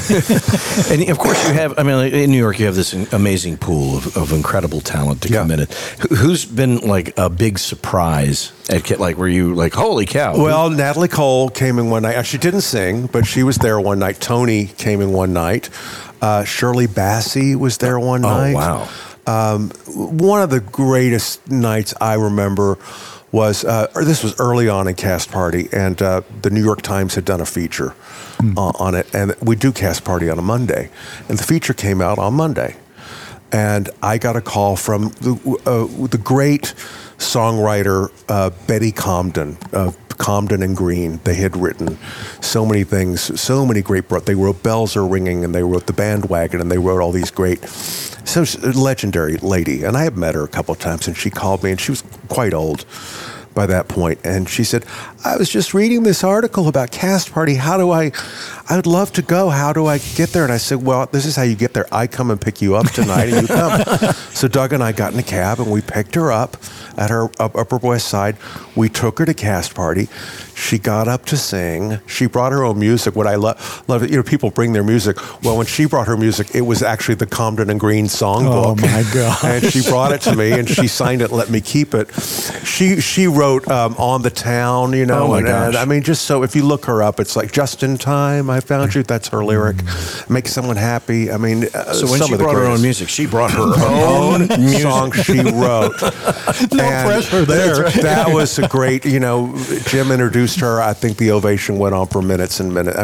And of course you have, in New York you have this amazing pool of incredible talent to come in it. Who's been like a big surprise at, like, were you like, holy cow? Well, Natalie Cole came in one night. She didn't sing, but she was there one night. Tony came in one night. Shirley Bassey was there one night. Oh, wow. One of the greatest nights I remember was, this was early on in Cast Party, and the New York Times had done a feature on it, and we do Cast Party on a Monday, and the feature came out on Monday, and I got a call from the great songwriter Betty Comden of Comden and Green. They had written so many things, so many great. They wrote "Bells Are Ringing," and they wrote "The Bandwagon," and they wrote all these great. So legendary lady, and I had met her a couple of times, and she called me, and she was quite old by that point, and she said, I was just reading this article about Cast Party. I would love to go. How do I get there? And I said, well, this is how you get there. I come and pick you up tonight, and you come. So Doug and I got in a cab, and we picked her up at her Upper West Side. We took her to Cast Party. She got up to sing. She brought her own music. What I love it, people bring their music. Well, when she brought her music, it was actually the Comden and Green songbook. Oh my God! And she brought it to me, and she signed it and let me keep it. She wrote "On the Town," Oh my gosh. And just so if you look her up, it's like "Just in Time, I Found You." That's her lyric. Make someone happy. So when she brought her own music, she brought her own song she wrote. No pressure there. That was a great. Jim introduced her. I think the ovation went on for minutes and minutes.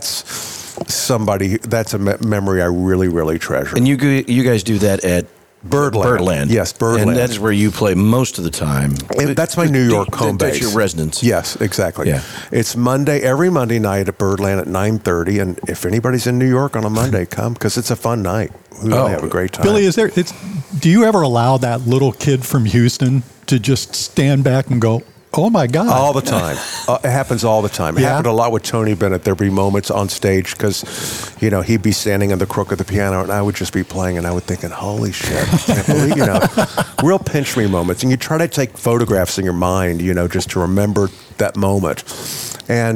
That's a memory I really, really treasure. And you guys do that at Birdland. Yes, Birdland. And that's where you play most of the time. And that's my New York home base. That's your residence. Yes, exactly. Yeah. It's every Monday night at Birdland at 9:30. And if anybody's in New York on a Monday, come, because it's a fun night. We really have a great time. Billy, do you ever allow that little kid from Houston to just stand back and go, oh my God? All the time. It happens all the time. It happened a lot with Tony Bennett. There'd be moments on stage because, he'd be standing in the crook of the piano and I would just be playing and I would thinking, holy shit, I can't believe, real pinch me moments. And you try to take photographs in your mind, just to remember that moment. And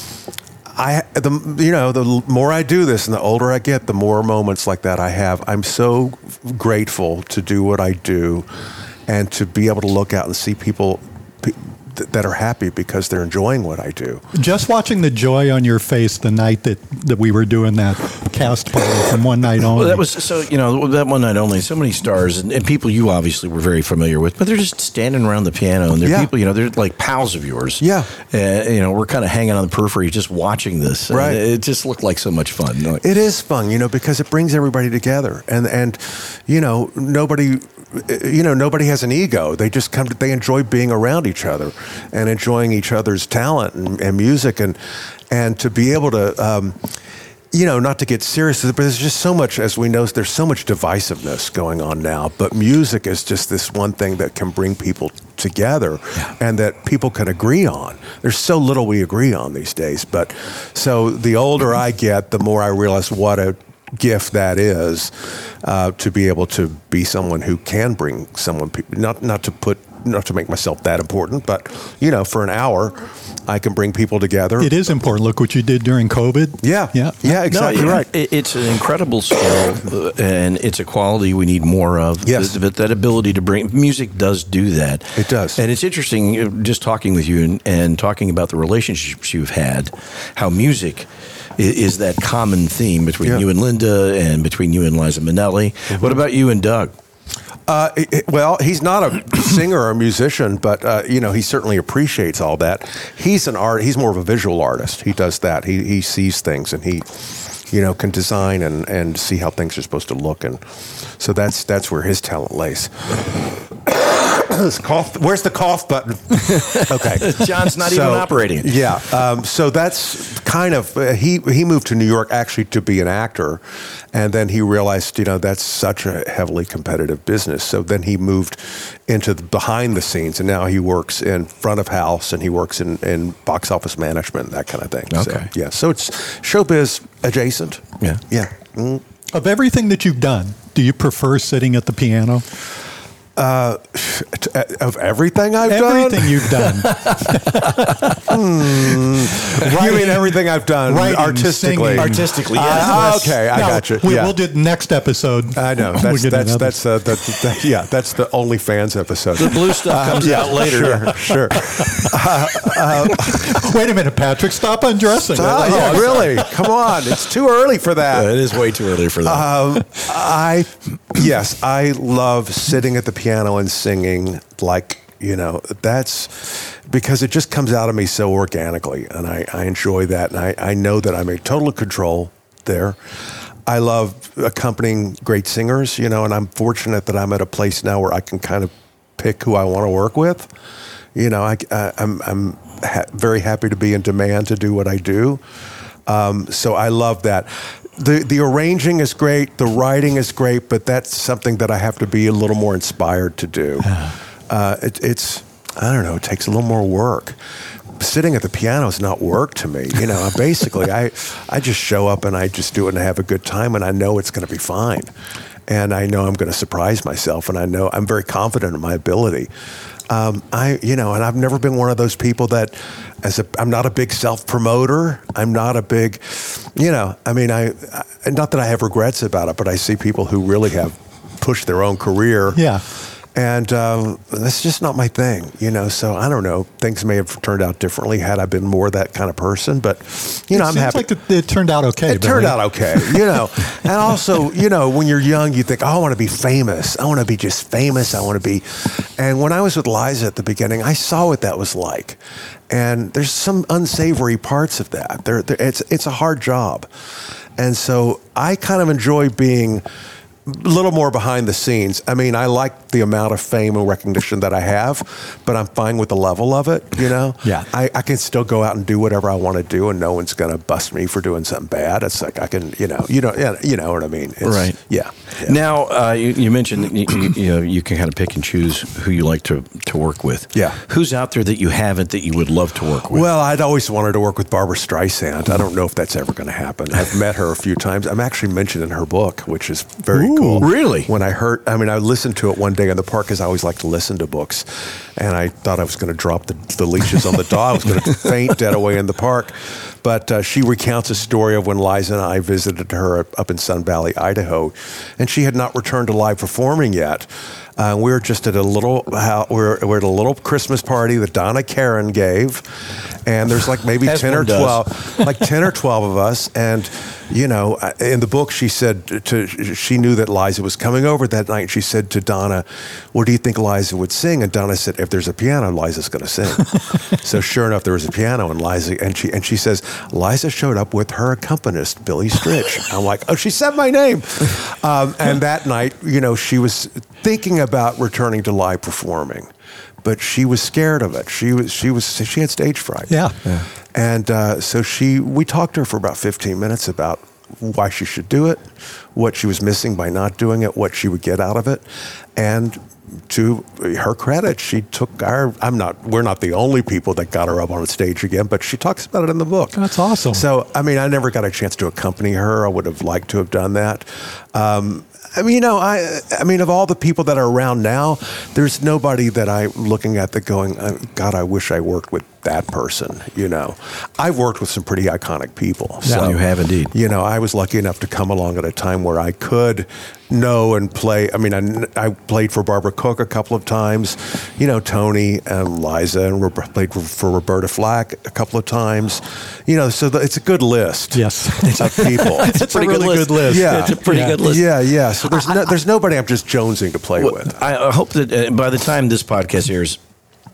the more I do this and the older I get, the more moments like that I have. I'm so grateful to do what I do and to be able to look out and see people that are happy because they're enjoying what I do. Just watching the joy on your face the night that we were doing that cast party from One Night Only. Well, that was that One Night Only. So many stars and people you obviously were very familiar with, but they're just standing around the piano and they're people. They're like pals of yours. Yeah. We're kind of hanging on the periphery, just watching this. Right. It just looked like so much fun. It is fun, because it brings everybody together, and nobody. Nobody has an ego. They just they enjoy being around each other and enjoying each other's talent and music and to be able to, not to get serious, but there's just so much, as we know, there's so much divisiveness going on now, but music is just this one thing that can bring people together and that people can agree on. There's so little we agree on these days, but so the older I get, the more I realize what a gift that is to be able to be someone who can bring someone, not to make myself that important, but for an hour I can bring people together. It is important. Look what you did during COVID. Yeah, exactly right. It's an incredible skill, and it's a quality we need more of. Yes, that ability to bring music does do that. It does, and it's interesting just talking with you and talking about the relationships you've had, how music is that common theme between you and Linda and between you and Liza Minnelli. Mm-hmm. What about you and Doug? Well, he's not a singer or a musician, but he certainly appreciates all that. He's an art. He's more of a visual artist. He does that. He sees things and he can design and see how things are supposed to look. And so that's where his talent lays. Where's the cough button? Okay. John's not even operating. Yeah. So that's kind of, he moved to New York actually to be an actor. And then he realized, that's such a heavily competitive business. So then he moved into behind the scenes, and now he works in front of house, and he works in box office management, that kind of thing. Okay. So, yeah. So it's showbiz adjacent. Yeah. Yeah. Mm. Of everything that you've done, do you prefer sitting at the piano? Of everything I've done? Everything you've done. You mean everything I've done writing, artistically? singing. Artistically, yes. Okay, I got you. We'll do the next episode. I know. That's the OnlyFans episode. The blue stuff comes out later. Sure. Sure. Wait a minute, Patrick. Stop undressing. Yeah, really? Come on. It's too early for that. It is way too early for that. I love sitting at the piano and singing, that's because it just comes out of me so organically, and I enjoy that, and I know that I'm in total control there. I love accompanying great singers, and I'm fortunate that I'm at a place now where I can kind of pick who I want to work with. I'm very happy to be in demand to do what I do. So I love that. The arranging is great, the writing is great, but that's something that I have to be a little more inspired to do. It's I don't know, it takes a little more work. Sitting at the piano is not work to me. Basically I just show up and I just do it and I have a good time, and I know it's going to be fine. And I know I'm going to surprise myself, and I know I'm very confident in my ability. And I've never been one of those people that, I'm not a big self-promoter. I'm not a big, not that I have regrets about it, but I see people who really have pushed their own career. Yeah. And that's just not my thing, so I don't know. Things may have turned out differently had I been more that kind of person, but, I'm happy. It seems like it turned out okay. It turned out okay, And also, when you're young, you think, I want to be famous. I want to be just famous. I want to be. And when I was with Liza at the beginning, I saw what that was like. And there's some unsavory parts of that. It's a hard job. And so I kind of enjoy being a little more behind the scenes. I like the amount of fame and recognition that I have, but I'm fine with the level of it, Yeah. I can still go out and do whatever I want to do, and no one's going to bust me for doing something bad. It's like I can, you know what I mean? Right. Yeah. Now, you mentioned that you can kind of pick and choose who you like to work with. Yeah. Who's out there that you haven't that you would love to work with? Well, I'd always wanted to work with Barbra Streisand. I don't know if that's ever going to happen. I've met her a few times. I'm actually mentioned in her book, which is very cool. Really? When I listened to it one day in the park, because I always like to listen to books, and I thought I was going to drop the leashes on the dog. I was going to faint dead away in the park. But she recounts a story of when Liza and I visited her up in Sun Valley, Idaho, and she had not returned to live performing yet. We were just at a little Christmas party that Donna Karan gave, and there's like maybe 10 or 12 of us. And in the book she said she knew that Liza was coming over that night. She said to Donna, "What do you think Liza would sing?" And Donna said, "If there's a piano, Liza's going to sing." So sure enough, there was a piano, and she says Liza showed up with her accompanist Billy Stritch. I'm like, oh, she said my name. And that night, she was thinking about returning to live performing, but she was scared of it. She had stage fright. Yeah. And so we talked to her for about 15 minutes about why she should do it, what she was missing by not doing it, what she would get out of it. And to her credit, she took we're not the only people that got her up on stage again, but she talks about it in the book. That's awesome. So, I never got a chance to accompany her. I would have liked to have done that. Of all the people that are around now, there's nobody that I'm looking at that going, God, I wish I worked with that person. I've worked with some pretty iconic people. So you have indeed. I was lucky enough to come along at a time where I could know and play. I played for Barbara Cook a couple of times, Tony and Liza, and played for Roberta Flack a couple of times. So it's a good list. Yes. Of people. It's a pretty good list. Yeah. It's a pretty good list. Yeah. So there's nobody I'm just jonesing to play with. I hope that by the time this podcast airs,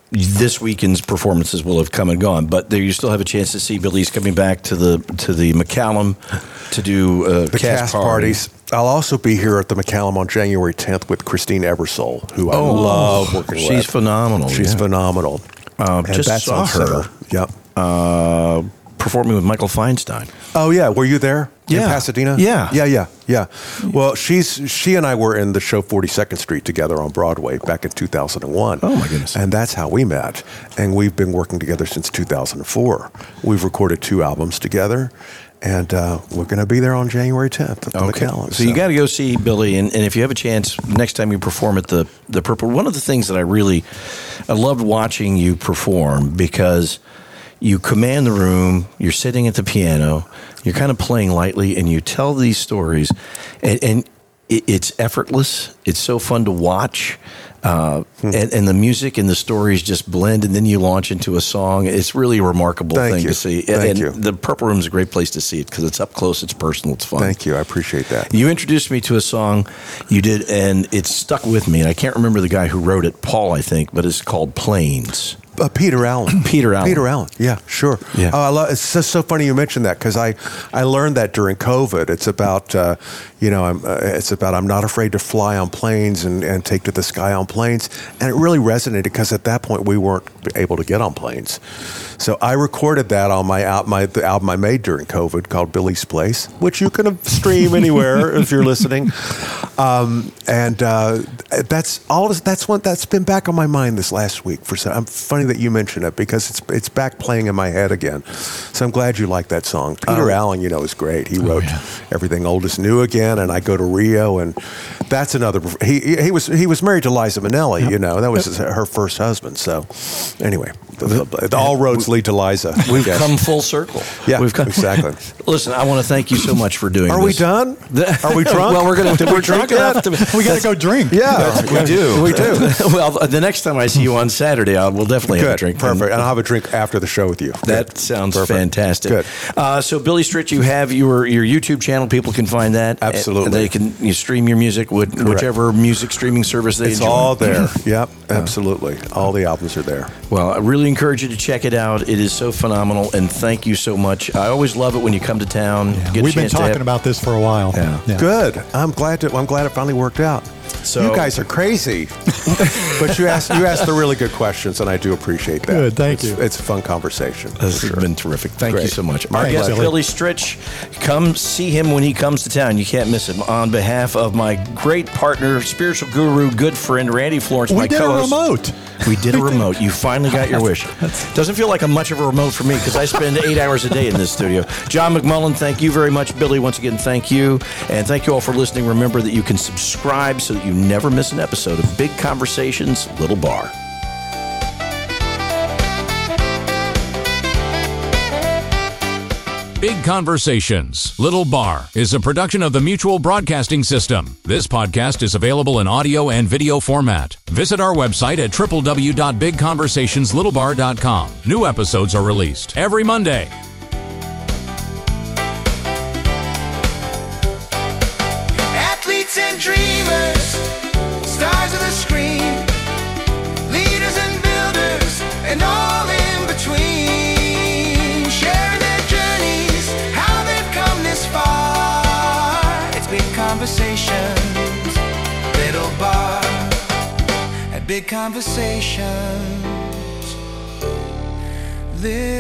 this weekend's performances will have come and gone, but there you still have a chance to see Billy's coming back to the McCallum to do the cast parties. I'll also be here at the McCallum on January 10th with Christine Ebersole, who I love working with. She's phenomenal. She's phenomenal. And just saw her. Yep. Performing with Michael Feinstein. Oh yeah, were you there? Yeah. In Pasadena? Yeah. Well, she and I were in the show 42nd Street together on Broadway back in 2001. Oh my goodness. And that's how we met. And we've been working together since 2004. We've recorded 2 albums together. And we're going to be there on January 10th at the McCallum. So you got to go see Billy, and if you have a chance, next time you perform at the Purple, one of the things that I loved watching you perform, because you command the room, you're sitting at the piano, you're kind of playing lightly, and you tell these stories, and it's effortless. It's so fun to watch. And the music and the stories just blend, and then you launch into a song. It's really a remarkable thing to see. Thank you. The Purple Room is a great place to see it because it's up close, it's personal, it's fun. Thank you. I appreciate that. You introduced me to a song you did, and it stuck with me. And I can't remember the guy who wrote it, Paul, I think, but it's called Planes. Peter Allen. Peter Allen. Yeah, sure. Yeah. It's just so funny you mentioned that, because I learned that during COVID. It's about I'm not afraid to fly on planes and take to the sky on planes, and it really resonated because at that point we weren't able to get on planes. So I recorded that on the album I made during COVID called Billy's Place, which you can stream anywhere if you're listening. That's been back on my mind this last week. I'm funny that you mentioned it, because it's back playing in my head again. So I'm glad you like that song. Peter Allen, is great. He wrote Everything Old Is New Again, and I Go to Rio, and that's another. He was married to Liza Minnelli. That was her first husband. So anyway, all roads lead to Liza. We've come full circle. Yeah, exactly. Listen, I want to thank you so much for doing this. Are we done? Are we drunk? Well, we're drunk enough to. We got to go drink. Yeah, we do. We do. Well, the next time I see you on Saturday, we'll definitely have a drink. Perfect. And I'll have a drink after the show with you. That sounds fantastic. Good. So, Billy Stritch, you have your YouTube channel. People can find that. Absolutely. They can stream your music with whichever music streaming service they enjoy. It's all there. Yep, absolutely. All the albums are there. Well, I really encourage you to check it out. It is so phenomenal, and thank you so much. I always love it when you come to town. We've been talking about this for a while. Yeah. Good. I'm glad it finally worked out. So, you guys are crazy, but you asked the really good questions, and I do appreciate that. Good, thank you. It's a fun conversation. This has been terrific. Thank you so much. Our Thanks, guest, Billy. Billy Stritch. Come see him when he comes to town. You can't miss him. On behalf of my great partner, spiritual guru, good friend, Randy Florence, my co-host. We did a remote. You finally got your wish. Doesn't feel like much of a remote for me because I spend 8 hours a day in this studio. John McMullen, thank you very much. Billy, once again, thank you. And thank you all for listening. Remember that you can subscribe so that you never miss an episode of Big Conversations, Little Bar. Big Conversations, Little Bar is a production of the Mutual Broadcasting System. This podcast is available in audio and video format. Visit our website at www.bigconversationslittle.bar.com. New episodes are released every Monday. Athletes and dreamers, stars of the screen, leaders and builders, and all in between. Share their journeys, how they've come this far. It's Big Conversations, Little Bar. At Big Conversations, Little